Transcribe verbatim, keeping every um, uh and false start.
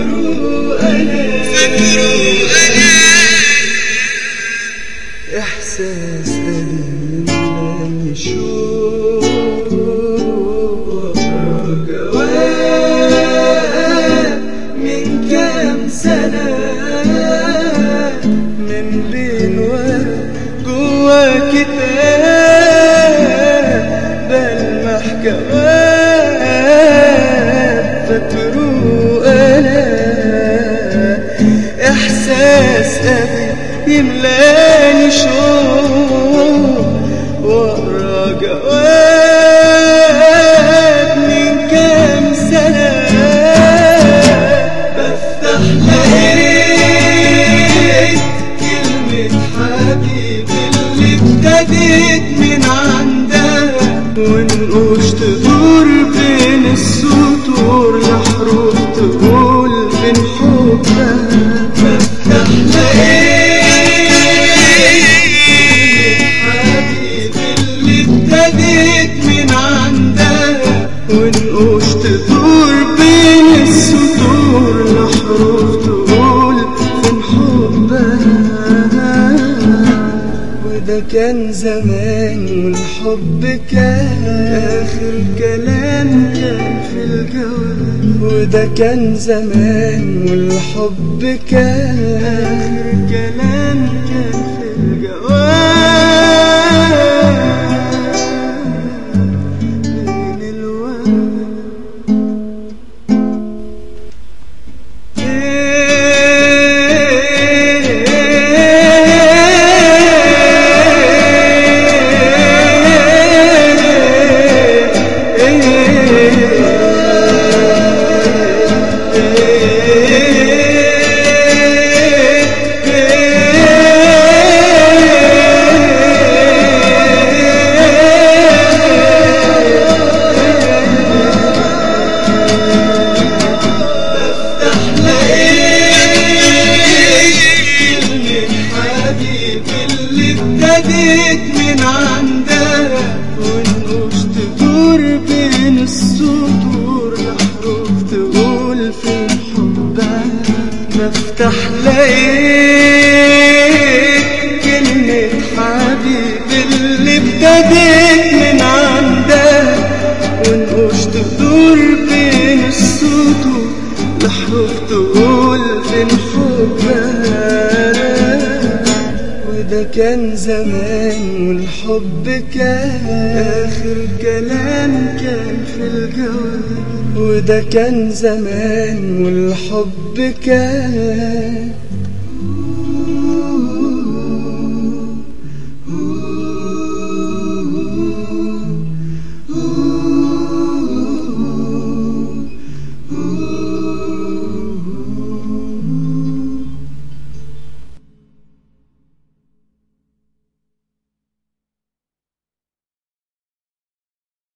فاكره أنا إحساس قديم ملاني شوق ورا جواب من كام سنة من بين ورق جوا كتاب بلمح جواب فاكره أنا إحساس قديم يملاني شوق ورا جواب من كام سنة بفتح لقيت كلمة حبيبي اللي ابتديت من عندها ونقوش تدور بين السطور لحروف تقول بين حبها بفتح لقيت ابتديت من عندها ونقوش تدور بين السطور لحروف تقول فين حبها وده كان زمان والحب كان آخر كلام كان في الجواب وده كان زمان والحب كان آخر كلام كان في الجواب ابتديت من عندها ونقوش تدور بين السطور لحروف تقول في حبها بفتح لقيت كلمة حبيبي اللي ابتديت من عندها ونقوش تدور بين السطور لحروف تقول في حبها وده كان زمان والحب كان آخر كلام كان في الجواب وده كان زمان والحب كان